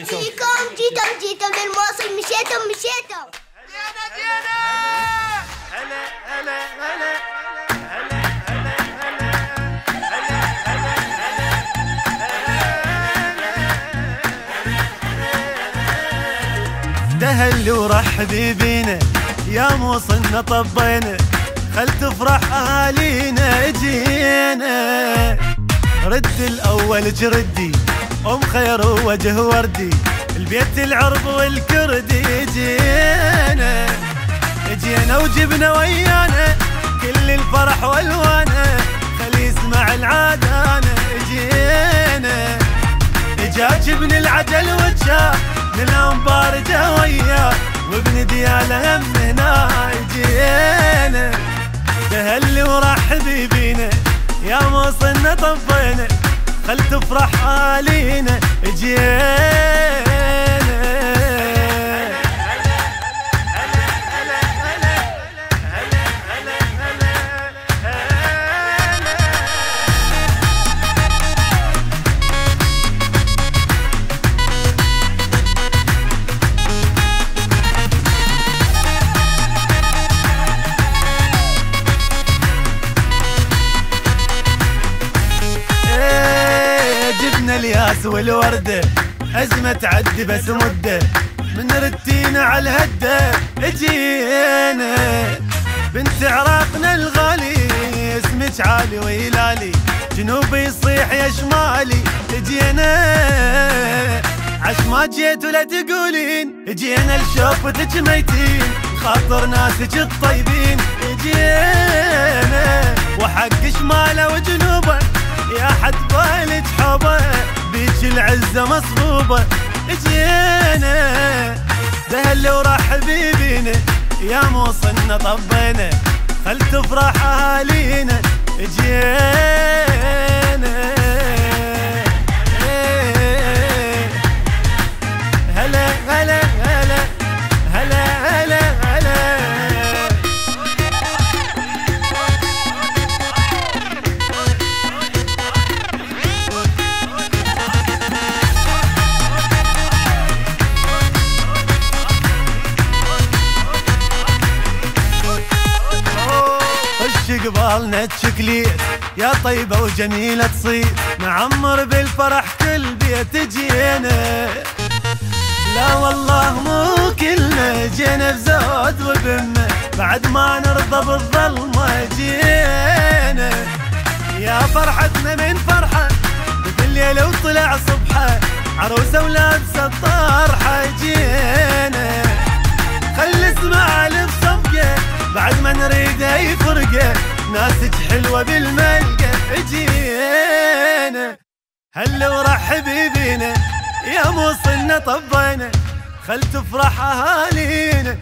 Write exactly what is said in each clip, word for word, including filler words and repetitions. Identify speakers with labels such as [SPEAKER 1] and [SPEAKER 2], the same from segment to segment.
[SPEAKER 1] فيكم جيتم جيتم للموصل مشيتم مشيتم.
[SPEAKER 2] دينا دينا هلا هلا هلا هلا هلا هلا دهل ورحبي بينا يا موصلنا طبينا خل تفرح اهالينا جينا. رد الاول جردي ام خير ووجه وردي البيت العرب والكردي جينا جينا وجبنا ويانا كل الفرح والوانا خل يسمع العادانا جينا جا جبن العجل وجا من الانبار جا وياه وابن دياله هم هنا جينا. دهل ورحبي بينا يا موصلنا طفينا خل تفرح اهالينا جينا. جبنا الياس والوردة أزمة تعدي بس مدة من رتينا على الهدة اجينا. بنت عراقنا الغالي اسمك عالي وهلالي جنوبي يصيح يا شمالي اجينا. عش ما جيت ولا تقولين اجينا لشوفتك ميتين خاطر ناسك الطيبين اجينا. وحق شماله وجنوبه يا حد بالك حبه بيك العزة مصبوبة اجينا. دهل ورحبي بينا يا موصلنا طبينا خل تفرح اهالينا اجينا. هلا هلا هلا هلا هلا هلا قبالنا تشكليت يا طيبة وجميلة تصير نعمر بالفرح كل بيت جينا. لا والله مو كلنا جينا بزود وبمة بعد ما نرضى بالظلمة جينا. يا فرحتنا من فرحة بالليل وطلع صبحة عروسة ولابسة الطرحة جينا. خل اسمع بصفقة بعد ما نريده يفرقه ناسك حلوة بالملقى اجينا. هلا ورحبي بينا يا موصلنا طبينا خل تفرح اهالينا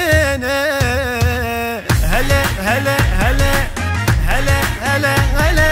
[SPEAKER 2] اجينا. هلا هلا هلا هلا هلا هلا